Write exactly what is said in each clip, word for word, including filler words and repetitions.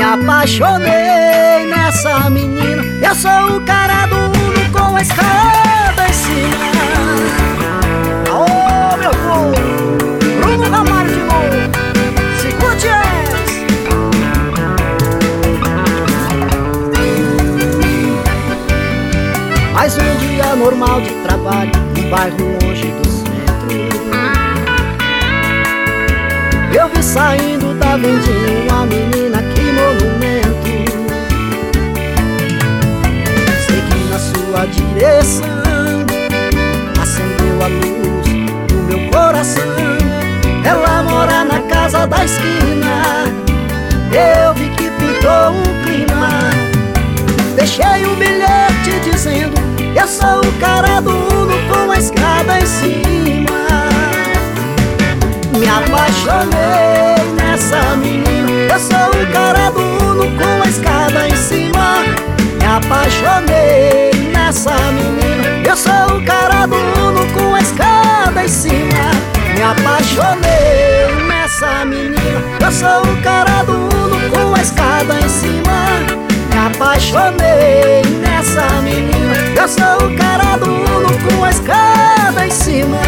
apaixonei nessa menina. Eu sou o cara do Uno com a escada em cima. Aô, meu povo, Bruno Ramalho de novo. Se curte essa. Mais um dia normal de trabalho, um bairro longe do centro. Eu vi saindo da vendinha uma menina, que monumento. Segui na sua direção, acendeu a luz do meu coração. Ela mora na casa da esquina, eu vi que pintou um clima. Deixei um bilhete dizendo: eu sou o cara do Uno com a escada em cima. Me apaixonei nessa menina. Eu sou o cara do Uno com a escada em cima. Me apaixonei nessa menina. Eu sou o cara do Uno com a escada em cima. Me apaixonei nessa menina. Eu sou o cara do Uno com a escada em cima. Me apaixonei nessa menina. Eu sou o cara do Uno com a escada em cima.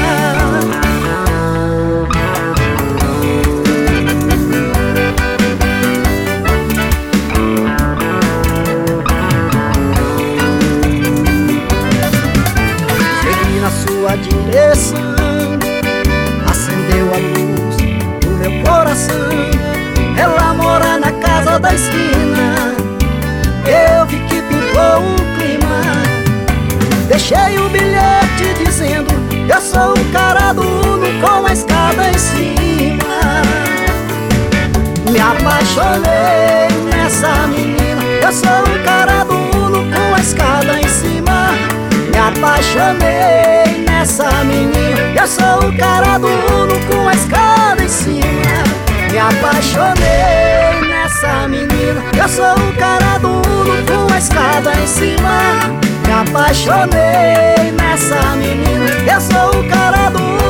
Sua direção, acendeu a luz do meu coração. Ela mora na casa da esquina, eu vi que pintou um clima. Deixei o bilhete dizendo: eu sou o cara do Uno com a escada em cima. Me apaixonei nessa menina. Eu sou o cara do Uno com a escada em cima. Me apaixonei nessa menina. Eu sou o cara do Uno com a escada em cima. Me apaixonei nessa menina. Eu sou o cara do Uno com a escada em cima. Me apaixonei nessa menina. Eu sou o cara do Uno